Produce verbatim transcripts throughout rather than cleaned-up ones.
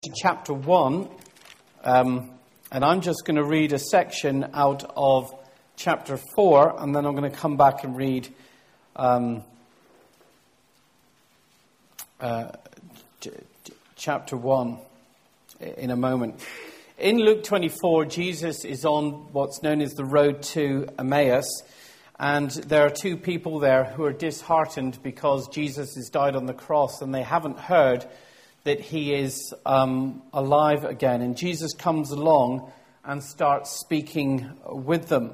to chapter one, um, and I'm just going to read a section out of chapter four, and then I'm going to come back and read um, uh, ch- ch- chapter one in a moment. In Luke twenty-four, Jesus is on what's known as the road to Emmaus, and there are two people there who are disheartened because Jesus has died on the cross, and they haven't heard that he is um, alive again. And Jesus comes along and starts speaking with them.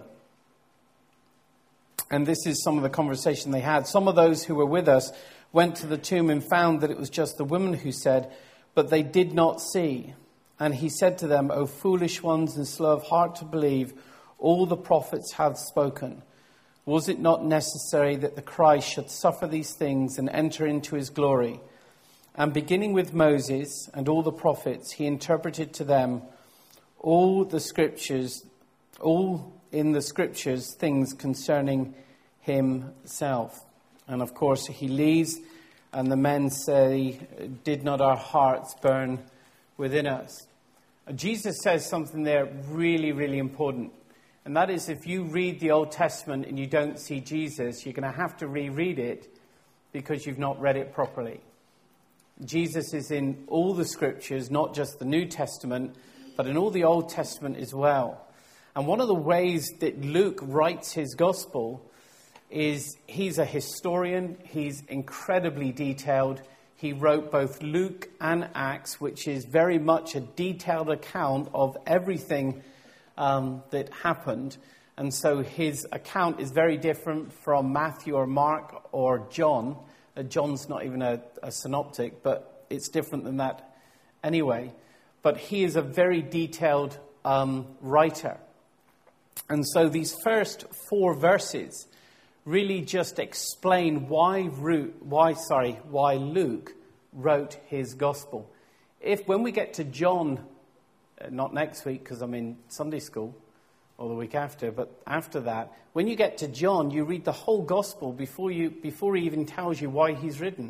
And this is some of the conversation they had. Some of those who were with us went to the tomb and found that it was just the woman who said, but they did not see. And he said to them, O foolish ones and slow of heart to believe, all the prophets have spoken. Was it not necessary that the Christ should suffer these things and enter into his glory? And beginning with Moses and all the prophets, he interpreted to them all the scriptures, all in the scriptures, things concerning himself. And of course, he leaves, and the men say, did not our hearts burn within us? Jesus says something there really, really important. And that is, if you read the Old Testament and you don't see Jesus, you're going to have to reread it because you've not read it properly. Jesus is in all the scriptures, not just the New Testament, but in all the Old Testament as well. And one of the ways that Luke writes his gospel is he's a historian. He's incredibly detailed. He wrote both Luke and Acts, which is very much a detailed account of everything um, that happened. And so his account is very different from Matthew or Mark or John. Uh, John's not even a, a synoptic, but it's different than that anyway. But he is a very detailed um, writer. And so these first four verses really just explain why, Ru- why, sorry, why Luke wrote his gospel. If when we get to John, uh, not next week because I'm in Sunday school, or the week after, but after that, when you get to John, you read the whole gospel before you before he even tells you why he's written.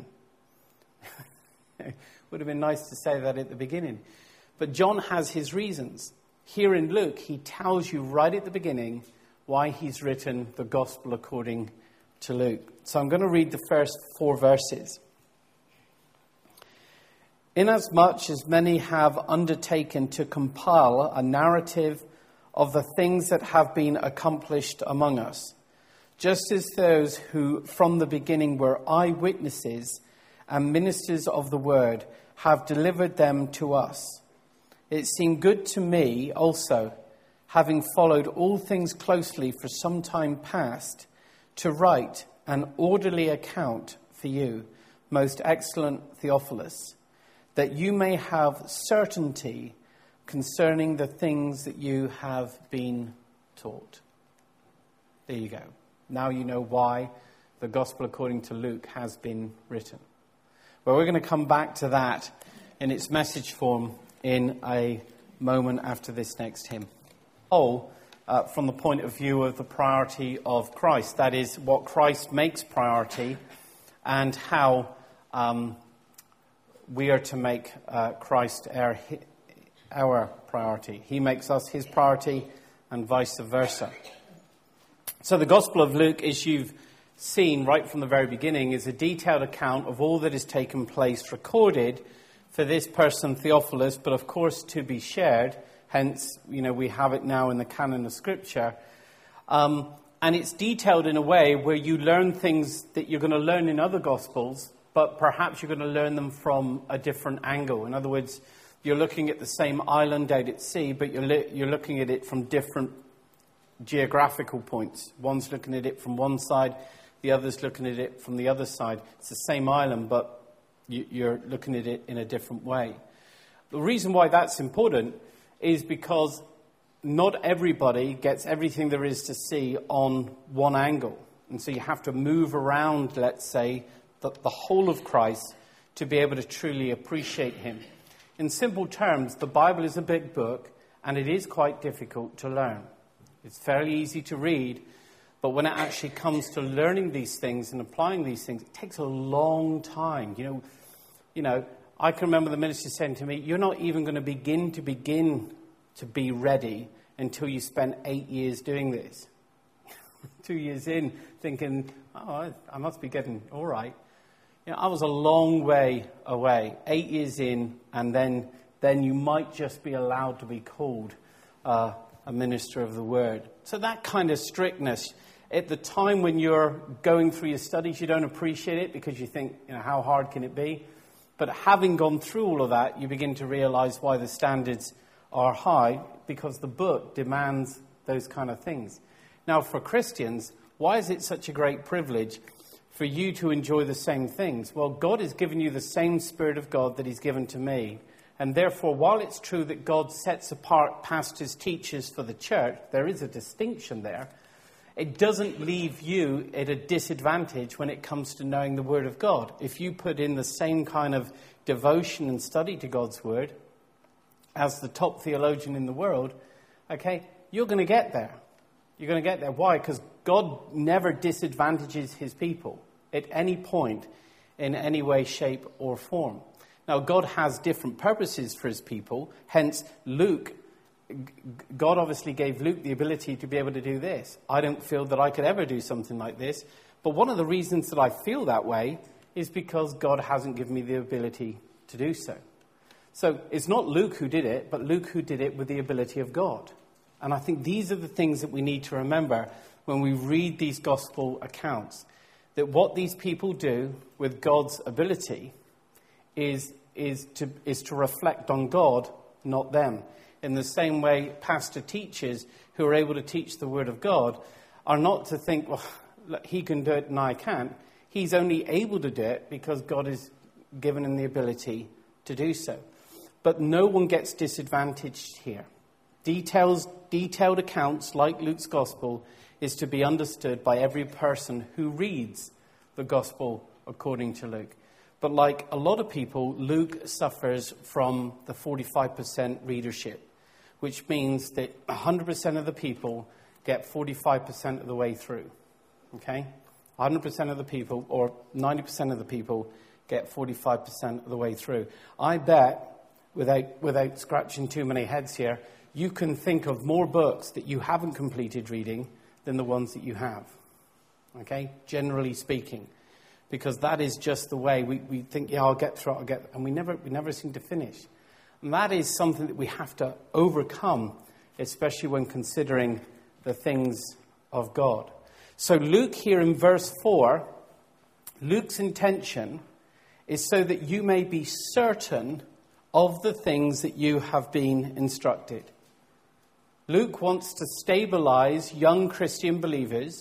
It would have been nice to say that at the beginning. But John has his reasons. Here in Luke, he tells you right at the beginning why he's written the gospel according to Luke. So I'm going to read the first four verses. Inasmuch as many have undertaken to compile a narrative of the things that have been accomplished among us, just as those who from the beginning were eyewitnesses and ministers of the word have delivered them to us. It seemed good to me also, having followed all things closely for some time past, to write an orderly account for you, most excellent Theophilus, that you may have certainty concerning the things that you have been taught. There you go. Now you know why the gospel according to Luke has been written. Well, we're going to come back to that in its message form in a moment after this next hymn. Oh, uh, from the point of view of the priority of Christ. That is, what Christ makes priority and how um, we are to make uh, Christ our our priority. He makes us his priority and vice versa. So the Gospel of Luke, as you've seen right from the very beginning, is a detailed account of all that has taken place, recorded for this person Theophilus, but of course to be shared. Hence, you know, we have it now in the canon of Scripture. Um, and it's detailed in a way where you learn things that you're going to learn in other Gospels, but perhaps you're going to learn them from a different angle. In other words, you're looking at the same island out at sea, but you're li- you're looking at it from different geographical points. One's looking at it from one side, the other's looking at it from the other side. It's the same island, but you, you're looking at it in a different way. The reason why that's important is because not everybody gets everything there is to see on one angle. And so you have to move around, let's say, the, the whole of Christ to be able to truly appreciate him. In simple terms, the Bible is a big book, and it is quite difficult to learn. It's fairly easy to read, but when it actually comes to learning these things and applying these things, it takes a long time. You know, you know, I can remember the minister saying to me, you're not even going to begin to begin to be ready until you spend eight years doing this. Two years in, thinking, oh, I, I must be getting all right. You know, I was a long way away, eight years in, and then then you might just be allowed to be called uh, a minister of the word. So that kind of strictness, at the time when you're going through your studies, you don't appreciate it because you think, you know, how hard can it be? But having gone through all of that, you begin to realize why the standards are high, because the book demands those kind of things. Now, for Christians, why is it such a great privilege for you to enjoy the same things? Well, God has given you the same Spirit of God that he's given to me. And therefore, while it's true that God sets apart pastors, teachers for the church, there is a distinction there. It doesn't leave you at a disadvantage when it comes to knowing the Word of God. If you put in the same kind of devotion and study to God's Word as the top theologian in the world, okay, you're going to get there. You're going to get there. Why? Because God never disadvantages his people at any point in any way, shape, or form. Now, God has different purposes for his people. Hence, Luke, God obviously gave Luke the ability to be able to do this. I don't feel that I could ever do something like this. But one of the reasons that I feel that way is because God hasn't given me the ability to do so. So it's not Luke who did it, but Luke who did it with the ability of God. And I think these are the things that we need to remember when we read these gospel accounts. That what these people do with God's ability is, is, to, is to reflect on God, not them. In the same way, pastor teachers who are able to teach the Word of God are not to think, well, look, he can do it and I can't. He's only able to do it because God has given him the ability to do so. But no one gets disadvantaged here. Details, detailed accounts like Luke's Gospel is to be understood by every person who reads the Gospel according to Luke. But like a lot of people, Luke suffers from the forty-five percent readership, which means that one hundred percent of the people get forty-five percent of the way through. Okay? one hundred percent of the people, or ninety percent of the people, get forty-five percent of the way through. I bet, without without scratching too many heads here, you can think of more books that you haven't completed reading than the ones that you have. Okay? Generally speaking. Because that is just the way we, we think, yeah, I'll get through it, I'll get, and we never we never seem to finish. And that is something that we have to overcome, especially when considering the things of God. So Luke here in verse four, Luke's intention is so that you may be certain of the things that you have been instructed. Luke wants to stabilize young Christian believers,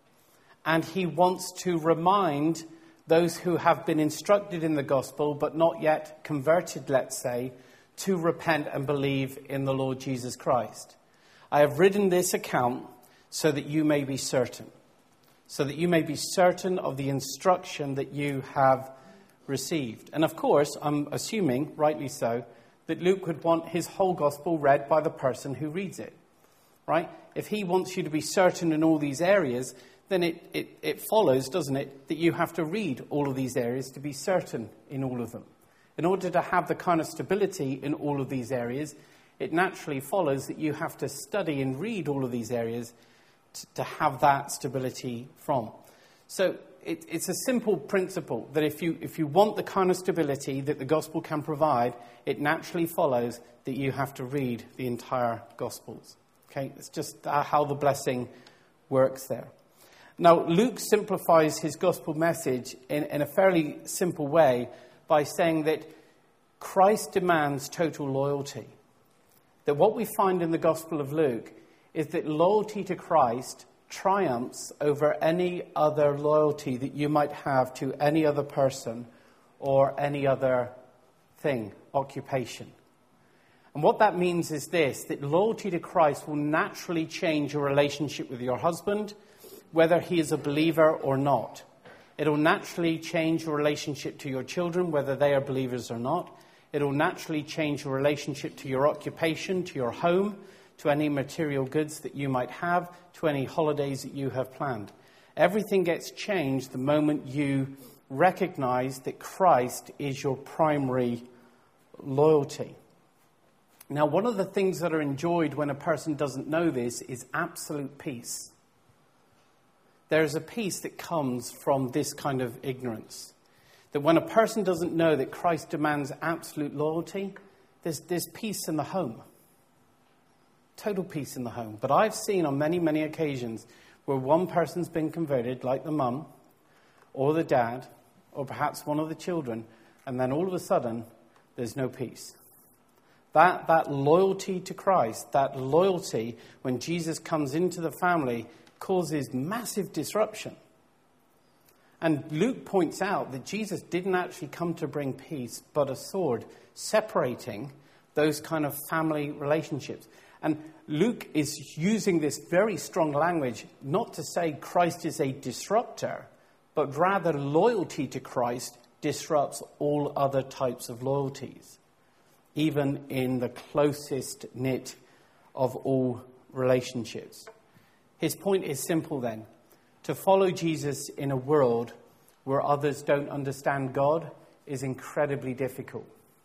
and he wants to remind those who have been instructed in the gospel but not yet converted, let's say, to repent and believe in the Lord Jesus Christ. I have written this account so that you may be certain. So that you may be certain of the instruction that you have received. And of course, I'm assuming, rightly so, that Luke would want his whole gospel read by the person who reads it. Right? If he wants you to be certain in all these areas, then it, it, it follows, doesn't it, that you have to read all of these areas to be certain in all of them. In order to have the kind of stability in all of these areas, it naturally follows that you have to study and read all of these areas to, to have that stability from. So it, it's a simple principle that if you if you want the kind of stability that the gospel can provide, it naturally follows that you have to read the entire gospels. Okay, it's just how the blessing works there. Now, Luke simplifies his gospel message in, in a fairly simple way by saying that Christ demands total loyalty. That what we find in the Gospel of Luke is that loyalty to Christ triumphs over any other loyalty that you might have to any other person or any other thing, occupation. And what that means is this, that loyalty to Christ will naturally change your relationship with your husband, whether he is a believer or not. It will naturally change your relationship to your children, whether they are believers or not. It will naturally change your relationship to your occupation, to your home, to any material goods that you might have, to any holidays that you have planned. Everything gets changed the moment you recognize that Christ is your primary loyalty. Now, one of the things that are enjoyed when a person doesn't know this is absolute peace. There is a peace that comes from this kind of ignorance. That when a person doesn't know that Christ demands absolute loyalty, there's, there's peace in the home. Total peace in the home. But I've seen on many, many occasions where one person's been converted, like the mum, or the dad, or perhaps one of the children, and then all of a sudden, there's no peace. That, that loyalty to Christ, that loyalty when Jesus comes into the family, causes massive disruption. And Luke points out that Jesus didn't actually come to bring peace, but a sword, separating those kind of family relationships. And Luke is using this very strong language, not to say Christ is a disruptor, but rather loyalty to Christ disrupts all other types of loyalties, even in the closest knit of all relationships. His point is simple then. To follow Jesus in a world where others don't understand God is incredibly difficult.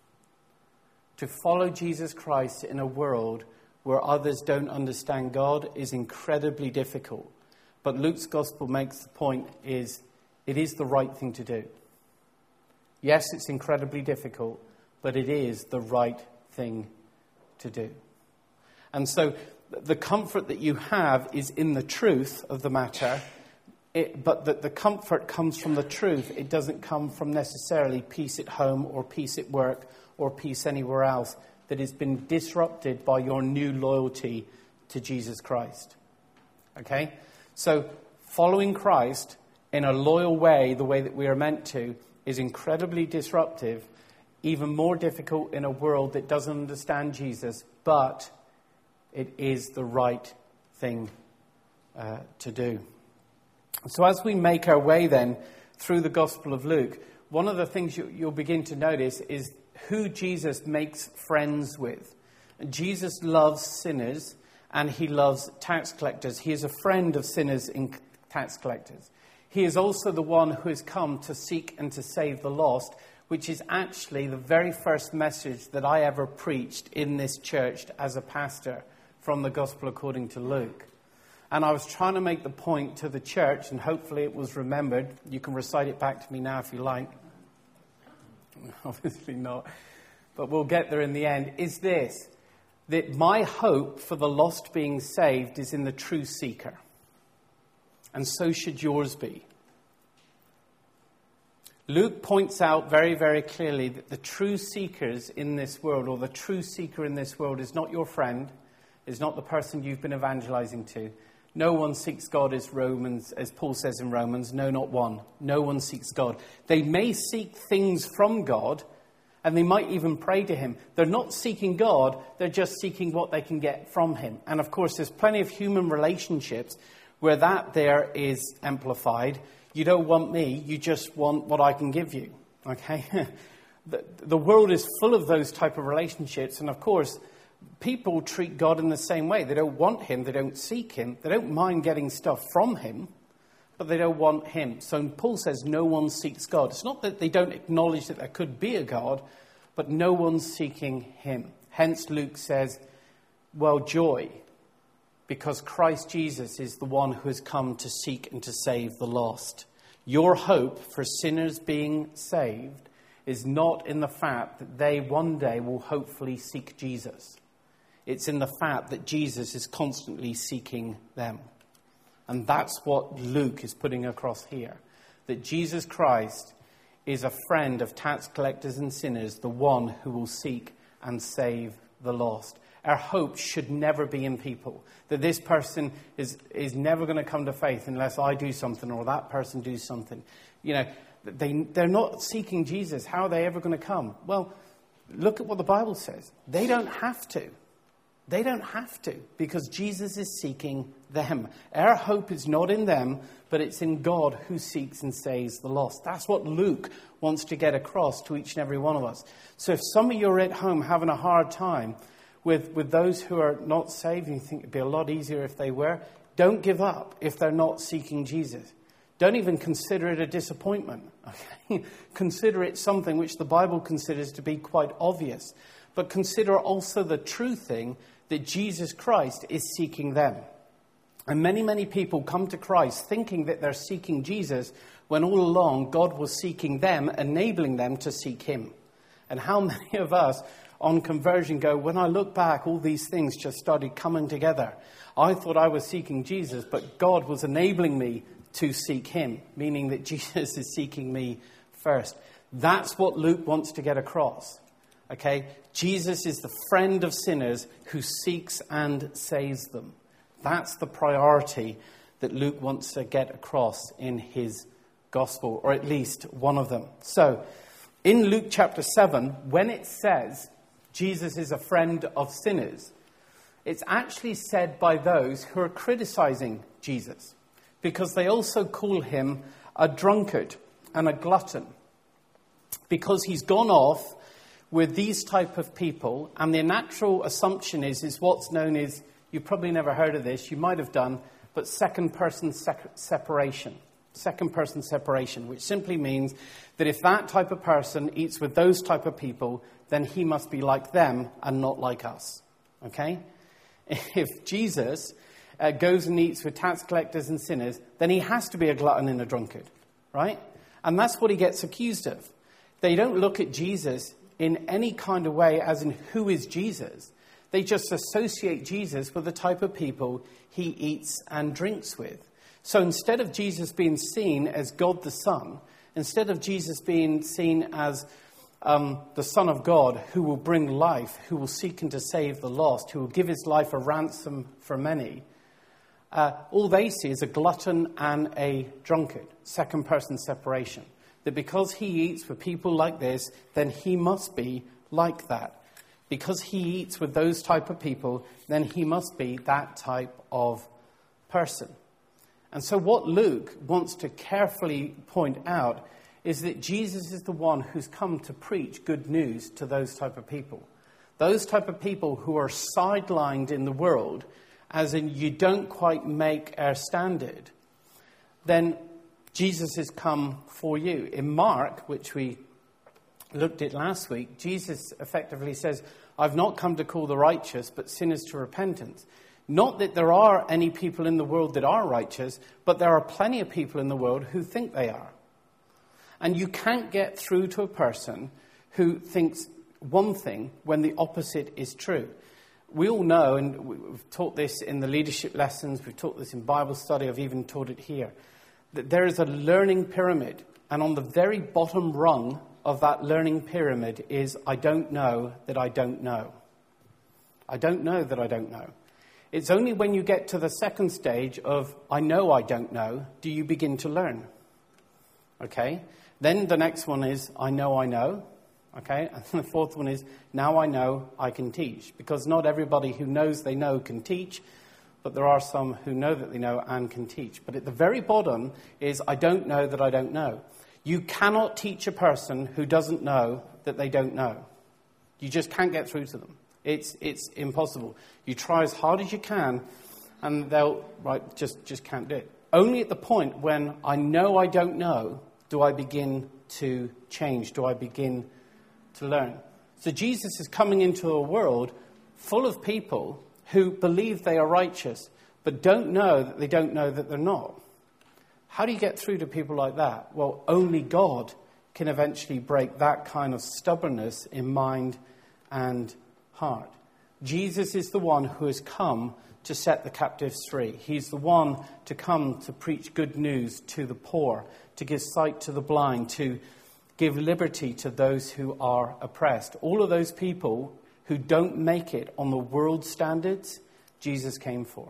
To follow Jesus Christ in a world where others don't understand God is incredibly difficult. But Luke's gospel makes the point is it is the right thing to do. Yes, it's incredibly difficult, but it is the right thing to do. And so the comfort that you have is in the truth of the matter, it, but that the comfort comes from the truth. It doesn't come from necessarily peace at home or peace at work or peace anywhere else that has been disrupted by your new loyalty to Jesus Christ. Okay? So following Christ in a loyal way, the way that we are meant to, is incredibly disruptive, even more difficult in a world that doesn't understand Jesus, but it is the right thing uh, to do. So as we make our way then through the Gospel of Luke, one of the things you, you'll begin to notice is who Jesus makes friends with. Jesus loves sinners and he loves tax collectors. He is a friend of sinners and tax collectors. He is also the one who has come to seek and to save the lost, which is actually the very first message that I ever preached in this church as a pastor from the Gospel according to Luke. And I was trying to make the point to the church, and hopefully it was remembered. You can recite it back to me now if you like. Obviously not. But we'll get there in the end. Is this, that my hope for the lost being saved is in the true seeker. And so should yours be. Luke points out very, very clearly that the true seekers in this world, or the true seeker in this world, is not your friend, is not the person you've been evangelizing to. No one seeks God, as Romans, as Paul says in Romans. No, not one. No one seeks God. They may seek things from God, and they might even pray to him. They're not seeking God. They're just seeking what they can get from him. And of course, there's plenty of human relationships where that there is amplified. You don't want me. You just want what I can give you. Okay? the, the world is full of those type of relationships. And of course, people treat God in the same way. They don't want him. They don't seek him. They don't mind getting stuff from him, but they don't want him. So Paul says no one seeks God. It's not that they don't acknowledge that there could be a God, but no one's seeking him. Hence Luke says, well, joy, because Christ Jesus is the one who has come to seek and to save the lost. Your hope for sinners being saved is not in the fact that they one day will hopefully seek Jesus. It's in the fact that Jesus is constantly seeking them. And that's what Luke is putting across here. That Jesus Christ is a friend of tax collectors and sinners, the one who will seek and save the lost. Our hope should never be in people. That this person is, is never going to come to faith unless I do something or that person do something. You know, they, they're not seeking Jesus. How are they ever going to come? Well, look at what the Bible says. They don't have to. They don't have to, because Jesus is seeking them. Our hope is not in them, but it's in God who seeks and saves the lost. That's what Luke wants to get across to each and every one of us. So if some of you are at home having a hard time with, with those who are not saved, and you think it'd be a lot easier if they were, don't give up if they're not seeking Jesus. Don't even consider it a disappointment. Okay? Consider it something which the Bible considers to be quite obvious. But consider also the true thing that Jesus Christ is seeking them. And many, many people come to Christ thinking that they're seeking Jesus, when all along God was seeking them, enabling them to seek him. And how many of us on conversion go, when I look back, all these things just started coming together. I thought I was seeking Jesus, but God was enabling me to seek him, meaning that Jesus is seeking me first. That's what Luke wants to get across. Okay? Jesus is the friend of sinners who seeks and saves them. That's the priority that Luke wants to get across in his gospel, or at least one of them. So, in Luke chapter seven, when it says Jesus is a friend of sinners, it's actually said by those who are criticizing Jesus, because they also call him a drunkard and a glutton, because he's gone off with these type of people, and the natural assumption is, is what's known as, you've probably never heard of this, you might have done, but second person sec- separation. Second person separation, which simply means that if that type of person eats with those type of people, then he must be like them and not like us. Okay? If Jesus uh, goes and eats with tax collectors and sinners, then he has to be a glutton and a drunkard. Right? And that's what he gets accused of. They don't look at Jesus in any kind of way as in who is Jesus. They just associate Jesus with the type of people he eats and drinks with. So instead of Jesus being seen as God the Son, instead of Jesus being seen as um, the Son of God who will bring life, who will seek and to save the lost, who will give his life a ransom for many, uh, all they see is a glutton and a drunkard, second person separation. That because he eats with people like this, then he must be like that. Because he eats with those type of people, then he must be that type of person. And so what Luke wants to carefully point out is that Jesus is the one who's come to preach good news to those type of people. Those type of people who are sidelined in the world, as in you don't quite make our standard, then Jesus has come for you. In Mark, which we looked at last week, Jesus effectively says, I've not come to call the righteous, but sinners to repentance. Not that there are any people in the world that are righteous, but there are plenty of people in the world who think they are. And you can't get through to a person who thinks one thing when the opposite is true. We all know, and we've taught this in the leadership lessons, we've taught this in Bible study, I've even taught it here, that there is a learning pyramid. And on the very bottom rung of that learning pyramid is, I don't know that I don't know. I don't know that I don't know. It's only when you get to the second stage of, I know I don't know, do you begin to learn. Okay? Then the next one is, I know I know. Okay? And the fourth one is, now I know I can teach. Because not everybody who knows they know can teach, but there are some who know that they know and can teach. But at the very bottom is, I don't know that I don't know. You cannot teach a person who doesn't know that they don't know. You just can't get through to them. It's it's impossible. You try as hard as you can, and they'll right just, just can't do it. Only at the point when I know I don't know do I begin to change, do I begin to learn. So Jesus is coming into a world full of people who believe they are righteous, but don't know that they don't know that they're not. How do you get through to people like that? Well, only God can eventually break that kind of stubbornness in mind and heart. Jesus is the one who has come to set the captives free. He's the one to come to preach good news to the poor, to give sight to the blind, to give liberty to those who are oppressed. All of those people who don't make it on the world standards, Jesus came for.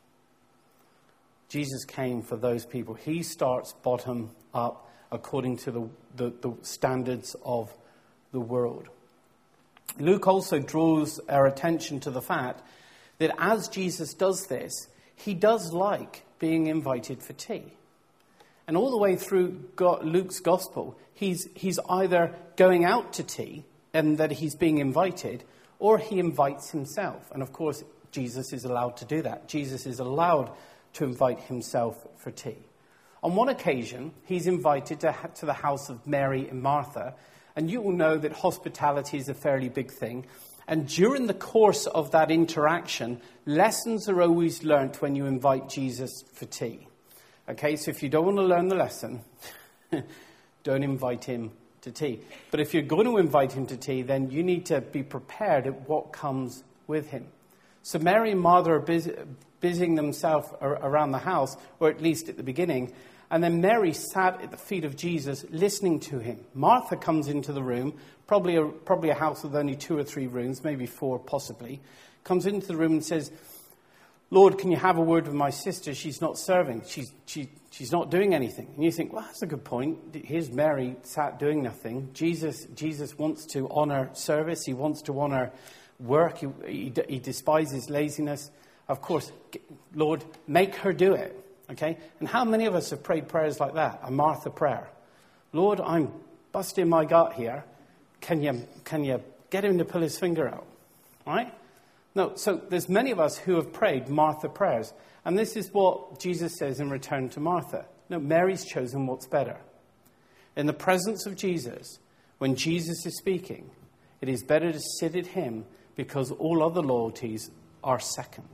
Jesus came for those people. He starts bottom up according to the, the, the standards of the world. Luke also draws our attention to the fact that as Jesus does this, he does like being invited for tea. And all the way through Luke's gospel, he's, he's either going out to tea and that he's being invited, or he invites himself. And of course, Jesus is allowed to do that. Jesus is allowed to invite himself for tea. On one occasion, he's invited to, to the house of Mary and Martha, and you will know that hospitality is a fairly big thing. And during the course of that interaction, lessons are always learnt when you invite Jesus for tea. Okay, so if you don't want to learn the lesson, don't invite him to tea. But if you're going to invite him to tea, then you need to be prepared at what comes with him. So Mary and Martha are busy, busying themselves around the house, or at least at the beginning. And then Mary sat at the feet of Jesus listening to him. Martha comes into the room, probably a, probably a house with only two or three rooms, maybe four possibly. Comes into the room and says, Lord, can you have a word with my sister? She's not serving. She's, she, she's not doing anything. And you think, well, that's a good point. Here's Mary sat doing nothing. Jesus, Jesus wants to honor service. He wants to honor work. He, he, he despises laziness. Of course, Lord, make her do it. Okay? And how many of us have prayed prayers like that? A Martha prayer. Lord, I'm busting my gut here. Can you, can you get him to pull his finger out? All right? No, so there's many of us who have prayed Martha prayers. And this is what Jesus says in return to Martha. No, Mary's chosen what's better. In the presence of Jesus, when Jesus is speaking, it is better to sit at him because all other loyalties are second.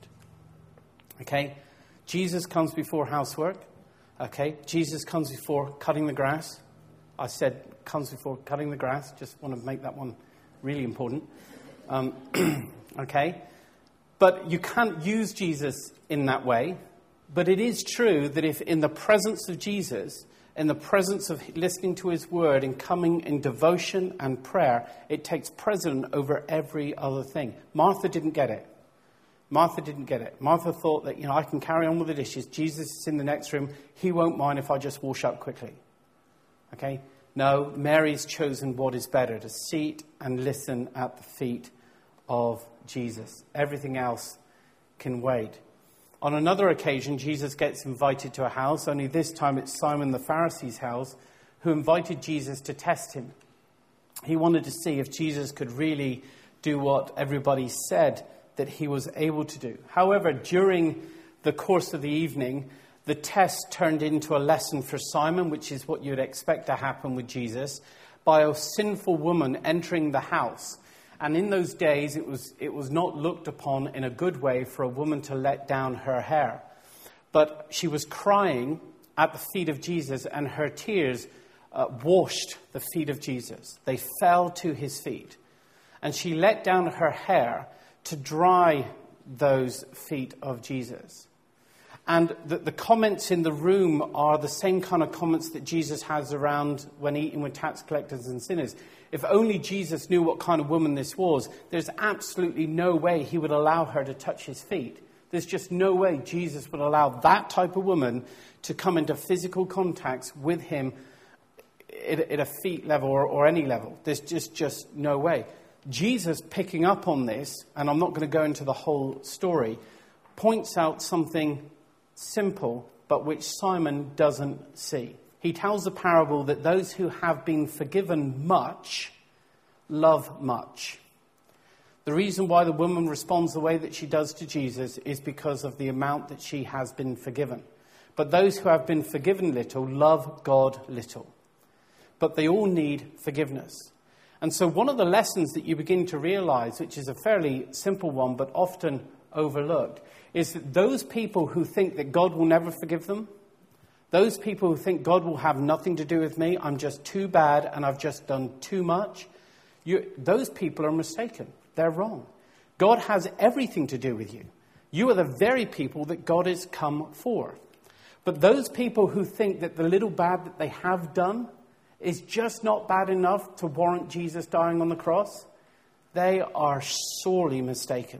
Okay? Jesus comes before housework. Okay? Jesus comes before cutting the grass. I said comes before cutting the grass. Just want to make that one really important. Um, okay? But you can't use Jesus in that way. But it is true that if in the presence of Jesus, in the presence of listening to his word and coming in devotion and prayer, it takes precedence over every other thing. Martha didn't get it. Martha didn't get it. Martha thought that, you know, I can carry on with the dishes. Jesus is in the next room. He won't mind if I just wash up quickly. Okay? No, Mary's chosen what is better, to sit and listen at the feet of Jesus. Everything else can wait. On another occasion, Jesus gets invited to a house, only this time it's Simon the Pharisee's house, who invited Jesus to test him. He wanted to see if Jesus could really do what everybody said that he was able to do. However, during the course of the evening, the test turned into a lesson for Simon, which is what you'd expect to happen with Jesus, by a sinful woman entering the house. And in those days, it was it was not looked upon in a good way for a woman to let down her hair. But she was crying at the feet of Jesus, and her tears uh, washed the feet of Jesus. They fell to his feet. And she let down her hair to dry those feet of Jesus. And the, the comments in the room are the same kind of comments that Jesus has around when eating with tax collectors and sinners. If only Jesus knew what kind of woman this was, there's absolutely no way he would allow her to touch his feet. There's just no way Jesus would allow that type of woman to come into physical contacts with him at, at a feet level or, or any level. There's just, just no way. Jesus, picking up on this, and I'm not going to go into the whole story, points out something simple, but which Simon doesn't see. He tells the parable that those who have been forgiven much love much. The reason why the woman responds the way that she does to Jesus is because of the amount that she has been forgiven. But those who have been forgiven little love God little. But they all need forgiveness. And so one of the lessons that you begin to realize, which is a fairly simple one but often overlooked, is that those people who think that God will never forgive them, those people who think God will have nothing to do with me, I'm just too bad and I've just done too much, you, those people are mistaken. They're wrong. God has everything to do with you. You are the very people that God has come for. But those people who think that the little bad that they have done is just not bad enough to warrant Jesus dying on the cross, they are sorely mistaken.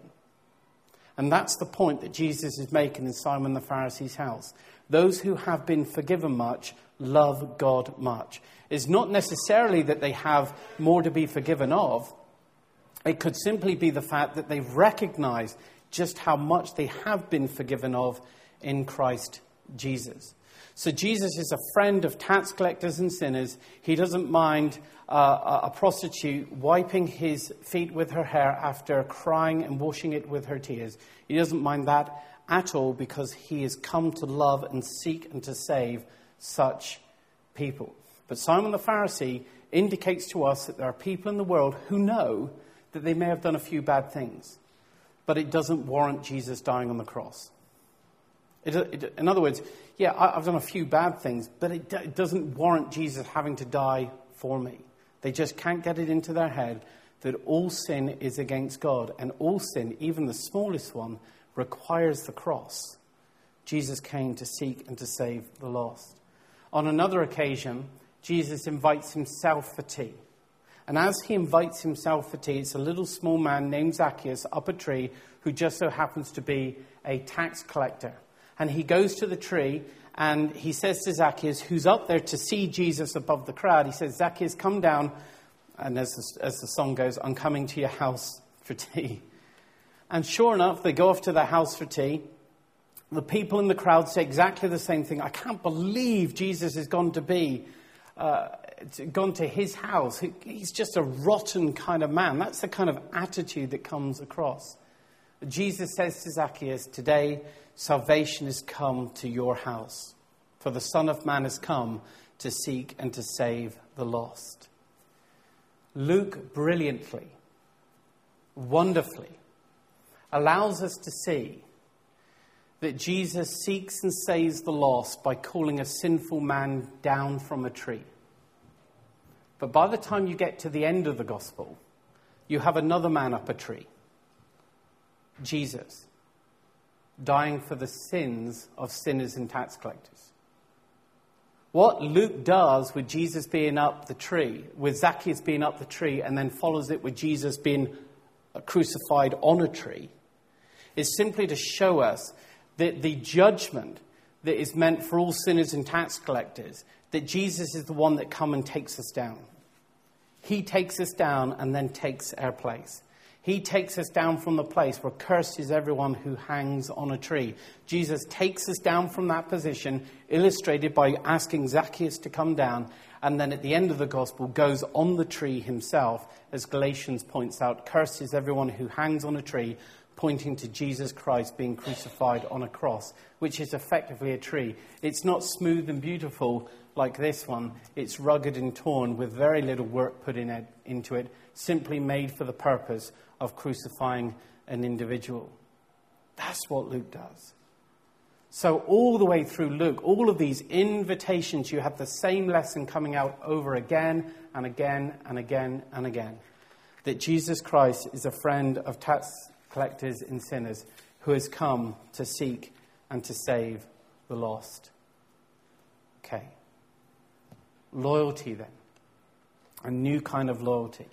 And that's the point that Jesus is making in Simon the Pharisee's house. Those who have been forgiven much love God much. It's not necessarily that they have more to be forgiven of. It could simply be the fact that they've recognized just how much they have been forgiven of in Christ Jesus. So Jesus is a friend of tax collectors and sinners. He doesn't mind uh, a prostitute wiping his feet with her hair after crying and washing it with her tears. He doesn't mind that at all because he has come to love and seek and to save such people. But Simon the Pharisee indicates to us that there are people in the world who know that they may have done a few bad things, but it doesn't warrant Jesus dying on the cross. It, it, in other words, yeah, I, I've done a few bad things, but it, it doesn't warrant Jesus having to die for me. They just can't get it into their head that all sin is against God, and all sin, even the smallest one, requires the cross. Jesus came to seek and to save the lost. On another occasion, Jesus invites himself for tea. And as he invites himself for tea, it's a little small man named Zacchaeus up a tree who just so happens to be a tax collector. And he goes to the tree and he says to Zacchaeus, who's up there to see Jesus above the crowd, he says, Zacchaeus, come down. And as the, as the song goes, I'm coming to your house for tea. And sure enough, they go off to their house for tea. The people in the crowd say exactly the same thing. I can't believe Jesus has gone to be, uh, gone to his house. He's just a rotten kind of man. That's the kind of attitude that comes across. Jesus says to Zacchaeus, today salvation has come to your house. For the Son of Man has come to seek and to save the lost. Luke brilliantly, wonderfully, allows us to see that Jesus seeks and saves the lost by calling a sinful man down from a tree. But by the time you get to the end of the gospel, you have another man up a tree, Jesus, dying for the sins of sinners and tax collectors. What Luke does with Jesus being up the tree, with Zacchaeus being up the tree, and then follows it with Jesus being crucified on a tree, is simply to show us that the judgment that is meant for all sinners and tax collectors, that Jesus is the one that comes and takes us down. He takes us down and then takes our place. He takes us down from the place where cursed is everyone who hangs on a tree. Jesus takes us down from that position, illustrated by asking Zacchaeus to come down, and then at the end of the gospel goes on the tree himself, as Galatians points out, cursed is everyone who hangs on a tree, pointing to Jesus Christ being crucified on a cross, which is effectively a tree. It's not smooth and beautiful like this one. It's rugged and torn with very little work put in it, into it, simply made for the purpose of crucifying an individual. That's what Luke does. So all the way through Luke, all of these invitations, you have the same lesson coming out over again and again and again and again. That Jesus Christ is a friend of tax collectors and sinners who has come to seek and to save the lost. Okay. Loyalty then. A new kind of loyalty.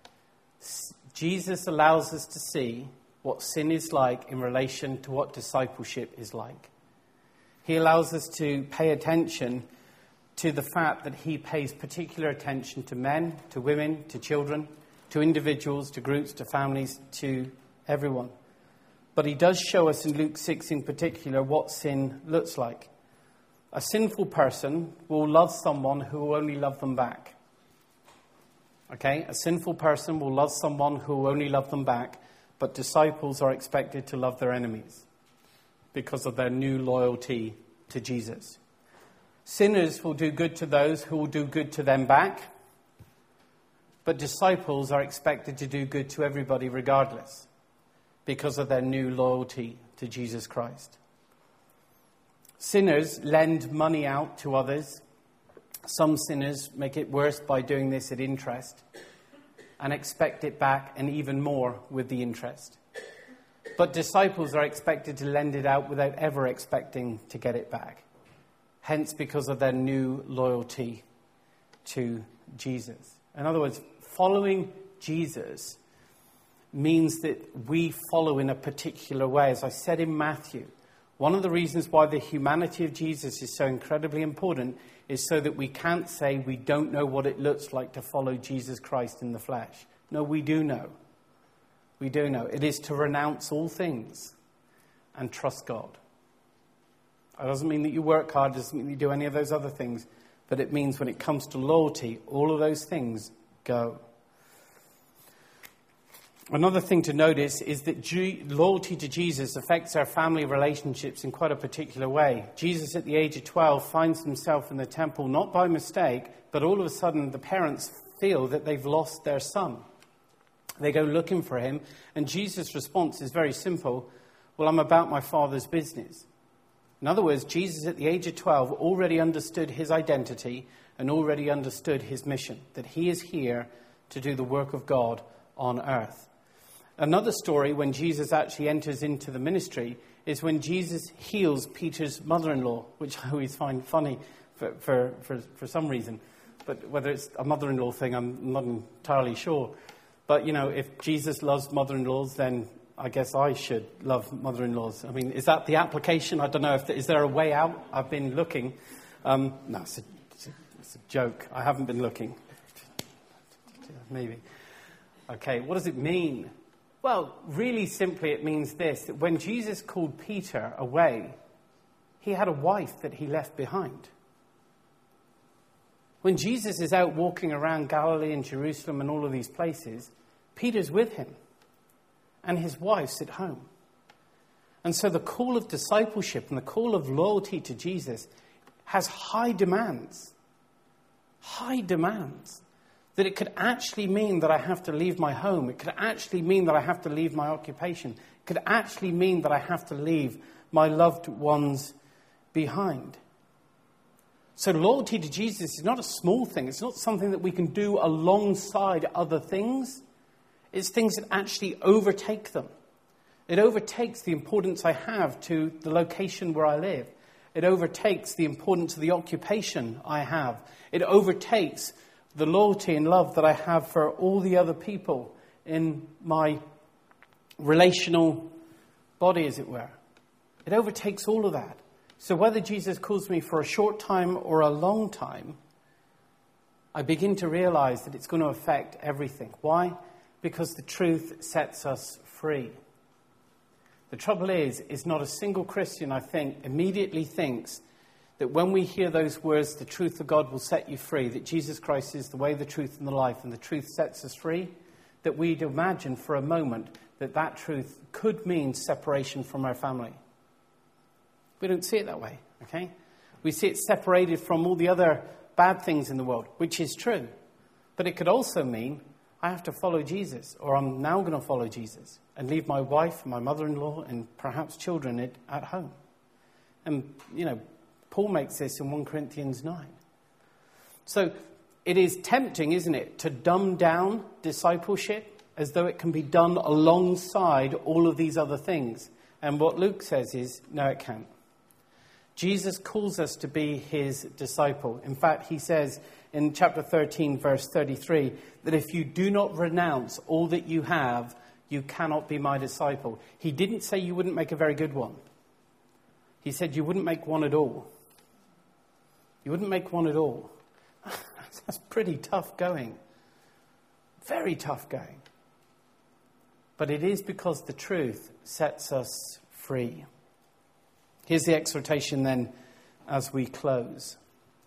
Jesus allows us to see what sin is like in relation to what discipleship is like. He allows us to pay attention to the fact that he pays particular attention to men, to women, to children, to individuals, to groups, to families, to everyone. But he does show us in Luke six in particular what sin looks like. A sinful person will love someone who will only love them back. Okay, a sinful person will love someone who will only love them back, but disciples are expected to love their enemies because of their new loyalty to Jesus. Sinners will do good to those who will do good to them back, but disciples are expected to do good to everybody regardless because of their new loyalty to Jesus Christ. Sinners lend money out to others. Some sinners make it worse by doing this at interest and expect it back and even more with the interest. But disciples are expected to lend it out without ever expecting to get it back. Hence, because of their new loyalty to Jesus. In other words, following Jesus means that we follow in a particular way. As I said in Matthew, one of the reasons why the humanity of Jesus is so incredibly important is so that we can't say we don't know what it looks like to follow Jesus Christ in the flesh. No, we do know. We do know. It is to renounce all things and trust God. It doesn't mean that you work hard, it doesn't mean you do any of those other things, but it means when it comes to loyalty, all of those things go. Another thing to notice is that G- loyalty to Jesus affects our family relationships in quite a particular way. Jesus, at the age of twelve, finds himself in the temple, not by mistake, but all of a sudden the parents feel that they've lost their son. They go looking for him, and Jesus' response is very simple. Well, I'm about my Father's business. In other words, Jesus, at the age of twelve, already understood his identity and already understood his mission, that he is here to do the work of God on earth. Another story, when Jesus actually enters into the ministry, is when Jesus heals Peter's mother-in-law, which I always find funny for, for, for, for some reason. But whether it's a mother-in-law thing, I'm not entirely sure. But, you know, if Jesus loves mother-in-laws, then I guess I should love mother-in-laws. I mean, is that the application? I don't know. If there, is there a way out? I've been looking. Um, no, it's a, it's, a, it's a joke. I haven't been looking. Maybe. Okay, what does it mean? Well, really simply it means this, that when Jesus called Peter away, he had a wife that he left behind. When Jesus is out walking around Galilee and Jerusalem and all of these places, Peter's with him, and his wife's at home. And so the call of discipleship and the call of loyalty to Jesus has high demands. High demands. That it could actually mean that I have to leave my home. It could actually mean that I have to leave my occupation. It could actually mean that I have to leave my loved ones behind. So loyalty to Jesus is not a small thing. It's not something that we can do alongside other things. It's things that actually overtake them. It overtakes the importance I have to the location where I live. It overtakes the importance of the occupation I have. It overtakes the loyalty and love that I have for all the other people in my relational body, as it were. It overtakes all of that. So whether Jesus calls me for a short time or a long time, I begin to realize that it's going to affect everything. Why? Because the truth sets us free. The trouble is, is not a single Christian, I think, immediately thinks that when we hear those words, the truth of God will set you free, that Jesus Christ is the way, the truth, and the life, and the truth sets us free, that we'd imagine for a moment that that truth could mean separation from our family. We don't see it that way, okay? We see it separated from all the other bad things in the world, which is true. But it could also mean I have to follow Jesus, or I'm now going to follow Jesus, and leave my wife, my mother-in-law, and perhaps children at, at home. And, you know, Paul makes this in First Corinthians nine. So it is tempting, isn't it, to dumb down discipleship as though it can be done alongside all of these other things. And what Luke says is, no, it can't. Jesus calls us to be his disciple. In fact, he says in chapter thirteen, verse thirty-three, that if you do not renounce all that you have, you cannot be my disciple. He didn't say you wouldn't make a very good one. He said you wouldn't make one at all. You wouldn't make one at all. That's pretty tough going. Very tough going. But it is because the truth sets us free. Here's the exhortation then as we close.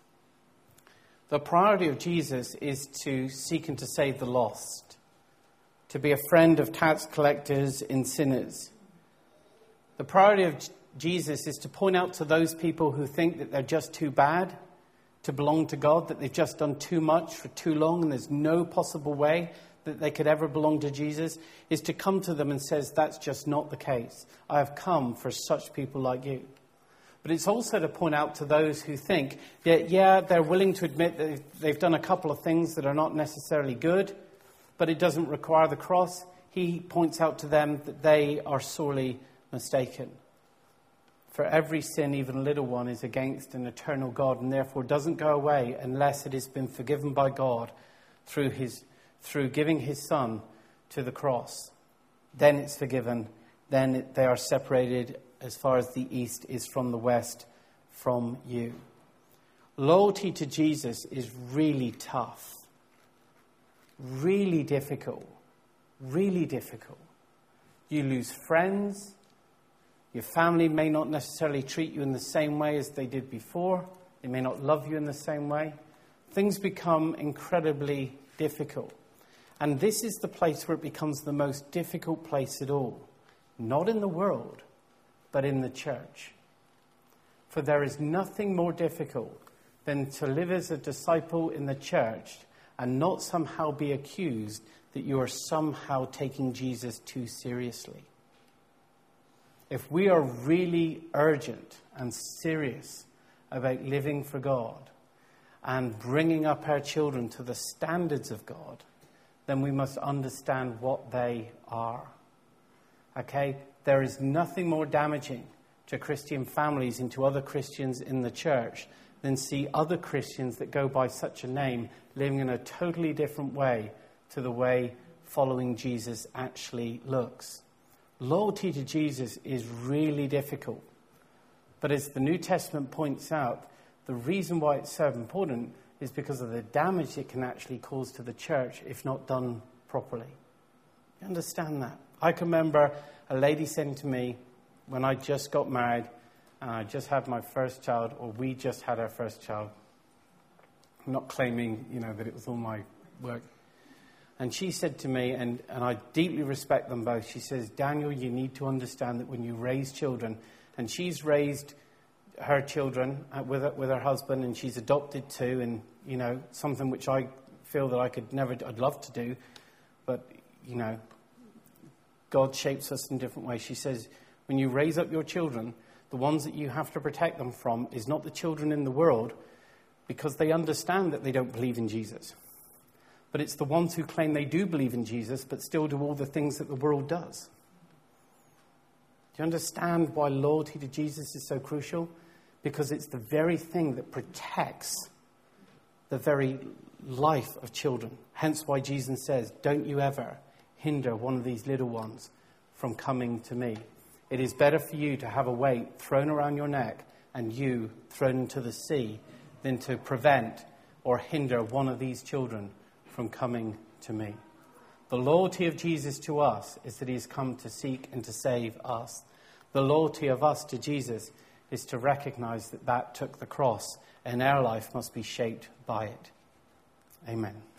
The priority of Jesus is to seek and to save the lost, to be a friend of tax collectors and sinners. The priority of Jesus is to point out to those people who think that they're just too bad to belong to God, that they've just done too much for too long and there's no possible way that they could ever belong to Jesus, is to come to them and says, that's just not the case. I have come for such people like you. But it's also to point out to those who think that, yeah, they're willing to admit that they've done a couple of things that are not necessarily good, but it doesn't require the cross. He points out to them that they are sorely mistaken. For every sin, even a little one, is against an eternal God and therefore doesn't go away unless it has been forgiven by God through his through giving his Son to the cross. Then it's forgiven. Then it, they are separated as far as the east is from the west from you. Loyalty to Jesus is really tough. Really difficult. Really difficult. You lose friends. Your family may not necessarily treat you in the same way as they did before. They may not love you in the same way. Things become incredibly difficult. And this is the place where it becomes the most difficult place at all. Not in the world, but in the church. For there is nothing more difficult than to live as a disciple in the church and not somehow be accused that you are somehow taking Jesus too seriously. If we are really urgent and serious about living for God and bringing up our children to the standards of God, then we must understand what they are. Okay? There is nothing more damaging to Christian families and to other Christians in the church than see other Christians that go by such a name living in a totally different way to the way following Jesus actually looks. Loyalty to Jesus is really difficult. But as the New Testament points out, the reason why it's so important is because of the damage it can actually cause to the church if not done properly. You understand that? I can remember a lady saying to me when I just got married and I just had my first child, or we just had our first child. I'm not claiming, you know, that it was all my work. And she said to me, and, and I deeply respect them both, she says, Daniel, you need to understand that when you raise children, and she's raised her children with her, with her husband, and she's adopted two, and, you know, something which I feel that I could never, I'd love to do, but, you know, God shapes us in different ways. She says, when you raise up your children, the ones that you have to protect them from is not the children in the world, because they understand that they don't believe in Jesus. But it's the ones who claim they do believe in Jesus, but still do all the things that the world does. Do you understand why loyalty to Jesus is so crucial? Because it's the very thing that protects the very life of children. Hence why Jesus says, don't you ever hinder one of these little ones from coming to me. It is better for you to have a weight thrown around your neck and you thrown into the sea than to prevent or hinder one of these children from coming to me. The loyalty of Jesus to us is that he has come to seek and to save us. The loyalty of us to Jesus is to recognize that that took the cross and our life must be shaped by it. Amen.